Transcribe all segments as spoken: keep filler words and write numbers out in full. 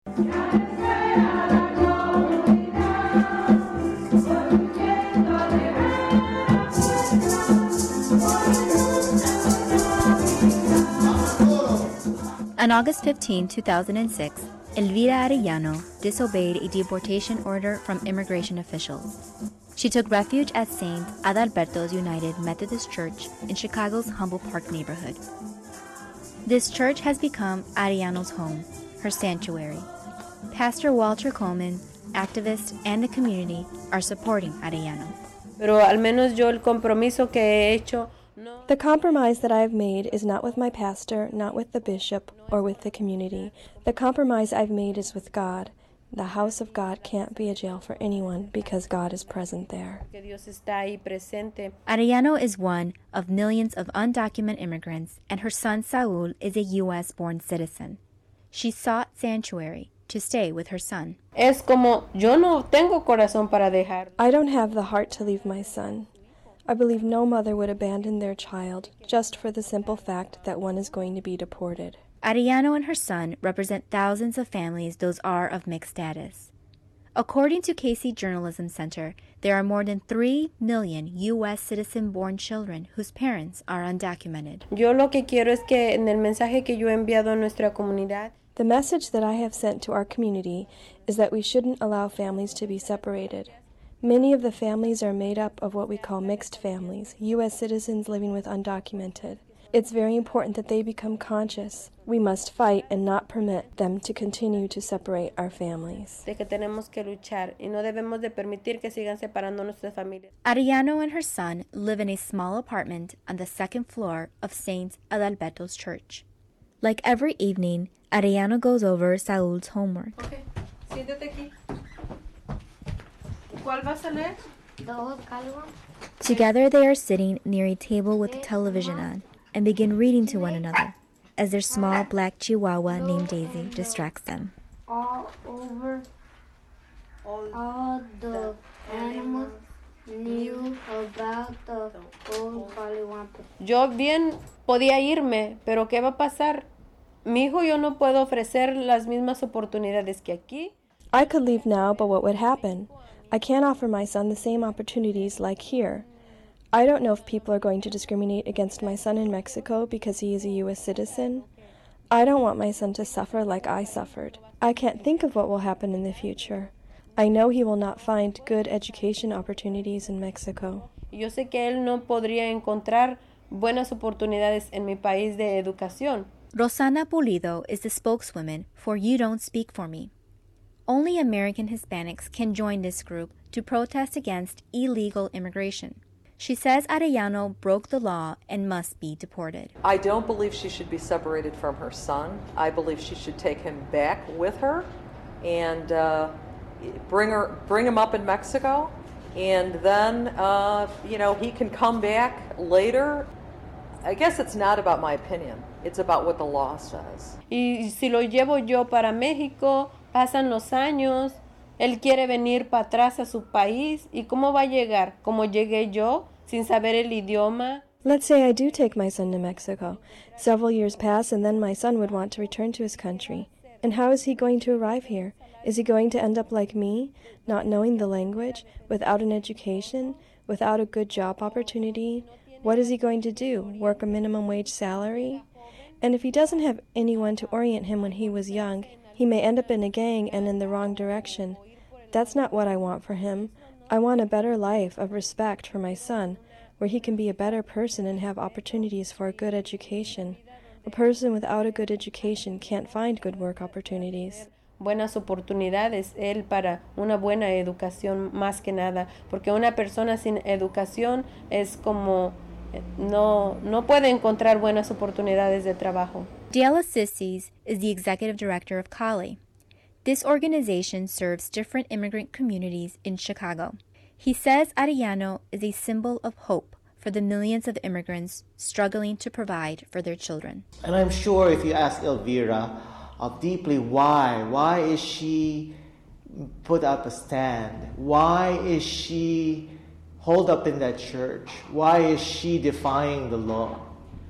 On August fifteenth, two thousand six, Elvira Arellano disobeyed a deportation order from immigration officials. She took refuge at Saint Adalberto's United Methodist Church in Chicago's Humble Park neighborhood. This church has become Arellano's home, her sanctuary. Pastor Walter Coleman, activists, and the community are supporting Arellano. Pero al menos yo el compromiso que he hecho. The compromise that I have made is not with my pastor, not with the bishop, or with the community. The compromise I've made is with God. The house of God can't be a jail for anyone because God is present there. Arellano is one of millions of undocumented immigrants, and her son Saul is a U S-born citizen. She sought sanctuary to stay with her son. Es como yo no tengo corazón para dejar. I don't have the heart to leave my son. I believe no mother would abandon their child just for the simple fact that one is going to be deported. Arellano and her son represent thousands of families those are of mixed status. According to Casey Journalism Center, there are more than three million U S citizen-born children whose parents are undocumented. Yo lo que quiero es que en el mensaje que yo he enviado a nuestra comunidad, the message that I have sent to our community is that we shouldn't allow families to be separated. Many of the families are made up of what we call mixed families, U S citizens living with undocumented. It's very important that they become conscious. We must fight and not permit them to continue to separate our families. De que tenemos que luchar y no debemos de permitir que sigan separando nuestras familias. Arellano and her son live in a small apartment on the second floor of Saint Adalberto's church. Like every evening, Arellano goes over Saul's homework. Okay, siéntate aquí. ¿Cuál vas a leer? Together they are sitting near a table with the television on and begin reading to one another as their small black chihuahua named Daisy distracts them. All over, all the animals knew about the old Polywampa. Yo bien podía irme, pero ¿qué va a pasar? Mi hijo yo no puedo ofrecer las mismas oportunidades que aquí. I could leave now, but what would happen? I can't offer my son the same opportunities like here. I don't know if people are going to discriminate against my son in Mexico because he is a U S citizen. I don't want my son to suffer like I suffered. I can't think of what will happen in the future. I know he will not find good education opportunities in Mexico. Yo sé que él no podría encontrar buenas oportunidades en mi país de educación. Rosana Pulido is the spokeswoman for You Don't Speak For Me. Only American Hispanics can join this group to protest against illegal immigration. She says Arellano broke the law and must be deported. I don't believe she should be separated from her son. I believe she should take him back with her and uh, bring her, bring him up in Mexico, and then uh, you know he can come back later. I guess it's not about my opinion. It's about what the law says. Y si lo llevo yo para México, pasan los años, él quiere venir para atrás a su país, ¿y cómo va a llegar? ¿Cómo llegué yo, sin saber el idioma? Let's say I do take my son to Mexico. Several years pass, and then my son would want to return to his country. And how is he going to arrive here? Is he going to end up like me, not knowing the language, without an education, without a good job opportunity? What is he going to do? Work a minimum wage salary? And if he doesn't have anyone to orient him when he was young, he may end up in a gang and in the wrong direction. That's not what I want for him. I want a better life of respect for my son, where he can be a better person and have opportunities for a good education. A person without a good education can't find good work opportunities. Buenas oportunidades, él para una buena educación más que nada, porque una persona sin educación es como no, no puede encontrar buenas oportunidades de trabajo. Diela Sissis is the executive director of CALI. This organization serves different immigrant communities in Chicago. He says Arellano is a symbol of hope for the millions of immigrants struggling to provide for their children. And I'm sure if you ask Elvira uh, deeply why, why is she put up a stand? Why is she holed up in that church? Why is she defying the law?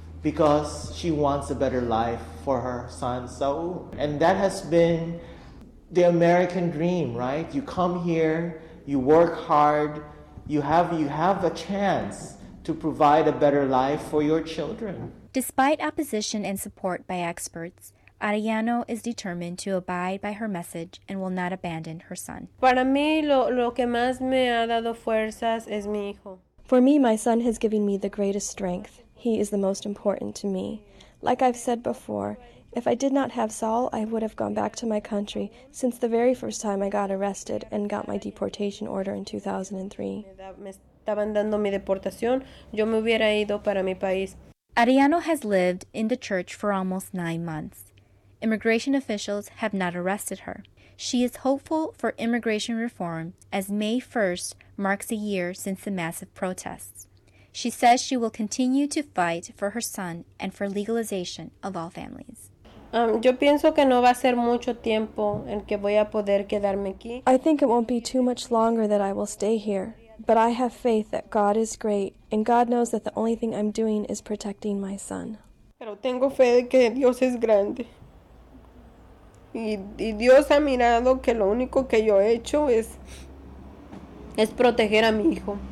Because she wants a better life for her son Saul. And that has been the American dream, right? You come here, you work hard, you have you have a chance to provide a better life for your children. Despite opposition and support by experts, Arellano is determined to abide by her message and will not abandon her son. Para mí, lo, lo que más me ha dado fuerzas es mi hijo. For me, my son has given me the greatest strength. He is the most important to me. Like I've said before, if I did not have Saul, I would have gone back to my country since the very first time I got arrested and got my deportation order in two thousand three. Me estaban dando mi deportación, yo me hubiera ido para mi país. Arellano has lived in the church for almost nine months. Immigration officials have not arrested her. She is hopeful for immigration reform as May first marks a year since the massive protests. She says she will continue to fight for her son and for legalization of all families. Um, yo pienso que no va a ser mucho tiempo en que voy a poder quedarme aquí. I think it won't be too much longer that I will stay here, but I have faith that God is great, and God knows that the only thing I'm doing is protecting my son. Pero tengo fe de que Dios es grande. Y, y Dios ha mirado que lo único que yo he hecho es, es proteger a mi hijo.